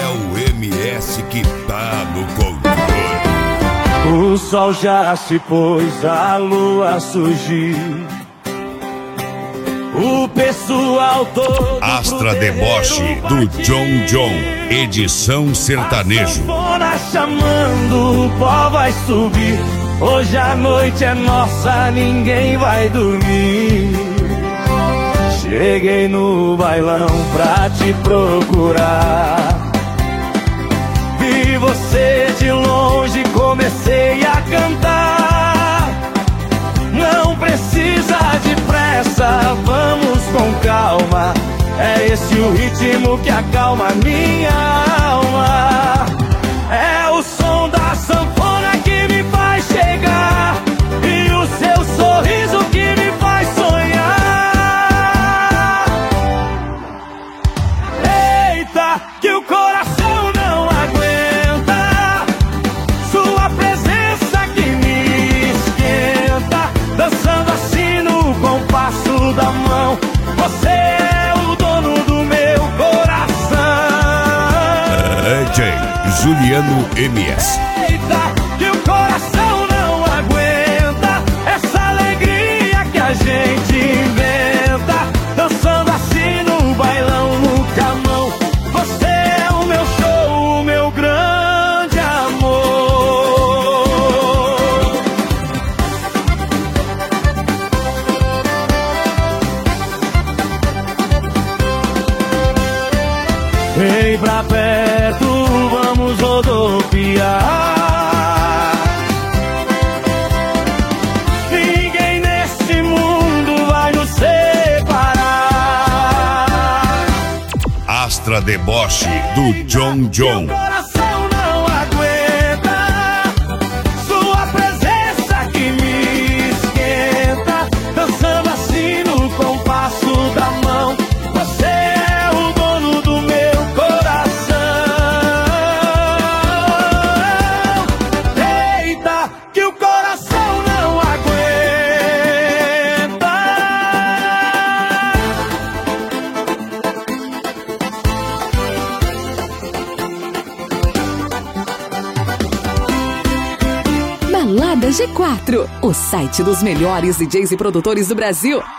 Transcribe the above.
o MS que tá no controle. O sol já se pôs, a lua surgiu. O pessoal todo Astra Deboche do John John, edição sertanejo. A sanfona chamando, o pó vai subir. Hoje a noite é nossa, ninguém vai dormir. Cheguei no bailão pra te procurar. Vi você de longe, comecei a cantar. Não precisa de pressa, vamos com calma. É esse o ritmo que acalma minha alma. É o som da sanfona que me faz chegar, e o seu sorriso que me faz sonhar. Eita, que o coração não aguenta sua presença que me esquenta. Dançando assim no compasso da mão, você é o dono do meu coração. DJ Juliano MS. Eita, que o coração não aguenta essa alegria que a gente inventa. Dançando assim no bailão, no camão, você é o meu show, o meu grande amor. Vem pra perto, vamos rodopiar. Ninguém nesse mundo vai nos separar. Astra Deboche do John John. Meu coração não aguenta sua presença que me esquenta. Dançando assim no compasso da mão, você é o dono do meu coração. Eita, que o coração não aguenta. Balada G4, o site dos melhores DJs e produtores do Brasil.